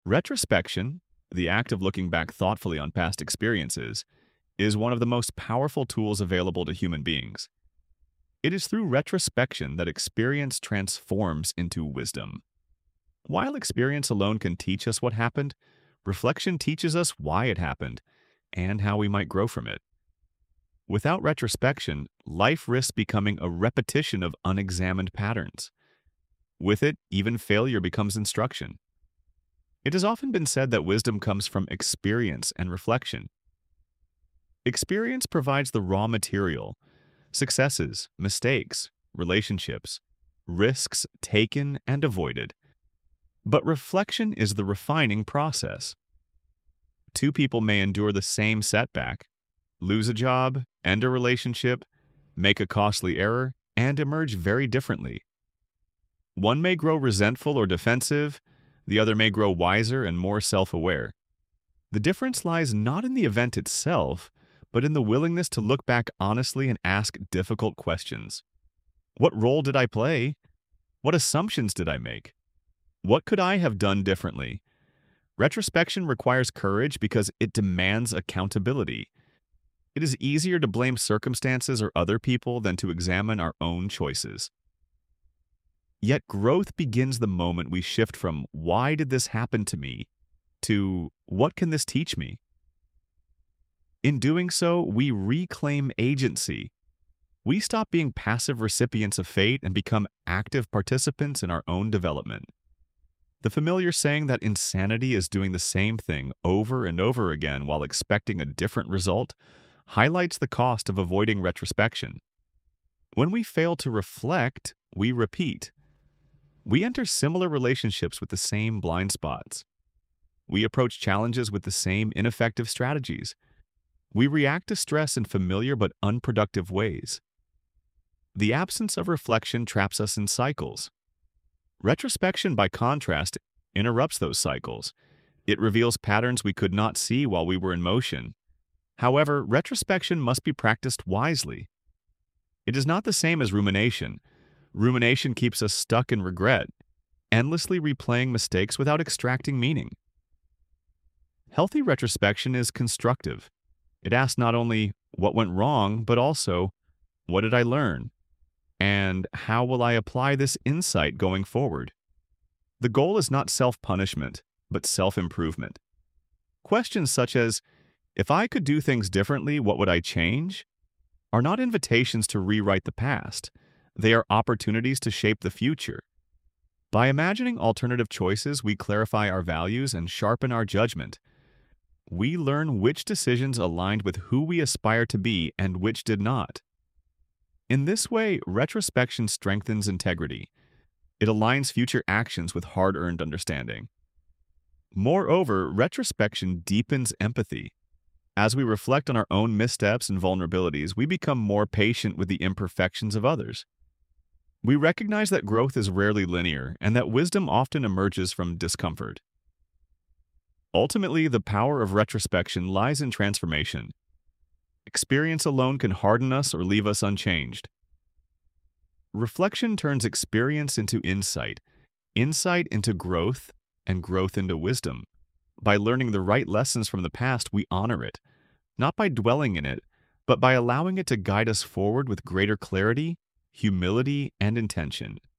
Retrospection, the act of looking back thoughtfully on past experiences, is one of the most powerful tools available to human beings. It is through retrospection that experience transforms into wisdom. While experience alone can teach us what happened, reflection teaches us why it happened and how we might grow from it. Without retrospection, life risks becoming a repetition of unexamined patterns. With it, even failure becomes instruction. It has often been said that wisdom comes from experience and reflection. Experience provides the raw material: successes, mistakes, relationships, risks taken and avoided. But reflection is the refining process. Two people may endure the same setback, lose a job, end a relationship, make a costly error, and emerge very differently. One may grow resentful or defensive, the other may grow wiser and more self-aware. The difference lies not in the event itself, but in the willingness to look back honestly and ask difficult questions. What role did I play? What assumptions did I make? What could I have done differently? Retrospection requires courage because it demands accountability. It is easier to blame circumstances or other people than to examine our own choices. Yet growth begins the moment we shift from "why did this happen to me" to "what can this teach me?" In doing so, we reclaim agency. We stop being passive recipients of fate and become active participants in our own development. The familiar saying that insanity is doing the same thing over and over again while expecting a different result highlights the cost of avoiding retrospection. When we fail to reflect, we repeat. We enter similar relationships with the same blind spots. We approach challenges with the same ineffective strategies. We react to stress in familiar but unproductive ways. The absence of reflection traps us in cycles. Retrospection, by contrast, interrupts those cycles. It reveals patterns we could not see while we were in motion. However, retrospection must be practiced wisely. It is not the same as rumination. Rumination keeps us stuck in regret, endlessly replaying mistakes without extracting meaning. Healthy retrospection is constructive. It asks not only what went wrong, but also, what did I learn? And how will I apply this insight going forward? The goal is not self-punishment, but self-improvement. Questions such as, if I could do things differently, what would I change? Are not invitations to rewrite the past. They are opportunities to shape the future. By imagining alternative choices, we clarify our values and sharpen our judgment. We learn which decisions aligned with who we aspire to be and which did not. In this way, retrospection strengthens integrity. It aligns future actions with hard-earned understanding. Moreover, retrospection deepens empathy. As we reflect on our own missteps and vulnerabilities, we become more patient with the imperfections of others. We recognize that growth is rarely linear and that wisdom often emerges from discomfort. Ultimately, the power of retrospection lies in transformation. Experience alone can harden us or leave us unchanged. Reflection turns experience into insight, insight into growth, and growth into wisdom. By learning the right lessons from the past, we honor it, not by dwelling in it, but by allowing it to guide us forward with greater clarity, humility, and intention.